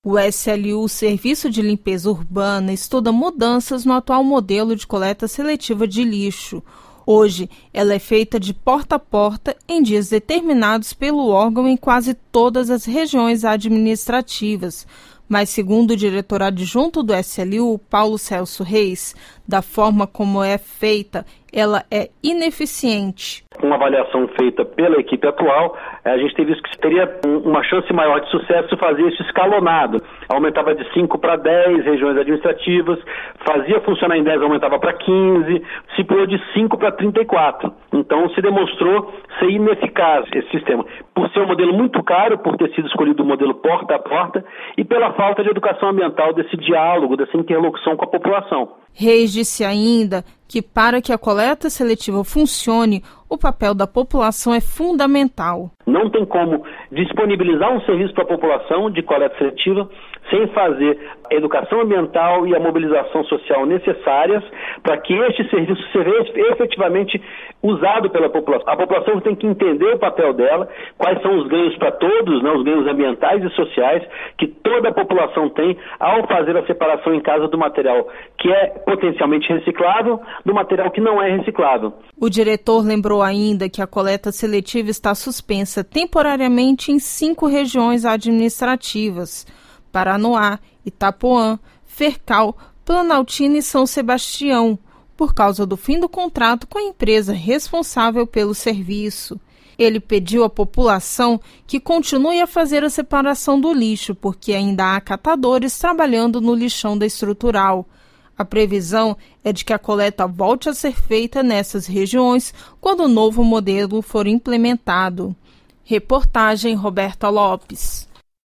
O SLU, Serviço de Limpeza Urbana, estuda mudanças no atual modelo de coleta seletiva de lixo. Hoje, ela é feita de porta a porta em dias determinados pelo órgão em quase todas as regiões administrativas. Mas, segundo o diretor adjunto do SLU, Paulo Celso Reis, da forma como é feita, ela é ineficiente. Com uma avaliação feita pela equipe atual, a gente tem visto que teria uma chance maior de sucesso fazer isso escalonado. Aumentava de 5 para 10 regiões administrativas, fazia funcionar em 10, aumentava para 15, se pulou de 5 para 34. Então se demonstrou ser ineficaz esse sistema, por ser um modelo muito caro, por ter sido escolhido o modelo porta a porta e pela falta de educação ambiental, desse diálogo, dessa interlocução com a população. Reis disse ainda que para que a coleta seletiva funcione, o papel da população é fundamental. Não tem como disponibilizar um serviço para a população de coleta seletiva sem fazer a educação ambiental e a mobilização social necessárias para que este serviço seja efetivamente usado pela população. A população tem que entender o papel dela, quais são os ganhos para todos, os ganhos ambientais e sociais que toda a população tem ao fazer a separação em casa do material que é potencialmente reciclável do material que não é reciclável. O diretor lembrou ainda que a coleta seletiva está suspensa temporariamente em 5 regiões administrativas: Paranoá, Itapuã, Fercal, Planaltina e São Sebastião, por causa do fim do contrato com a empresa responsável pelo serviço. Ele pediu à população que continue a fazer a separação do lixo, porque ainda há catadores trabalhando no lixão da estrutural. A previsão é de que a coleta volte a ser feita nessas regiões quando o novo modelo for implementado. Reportagem Roberta Lopes.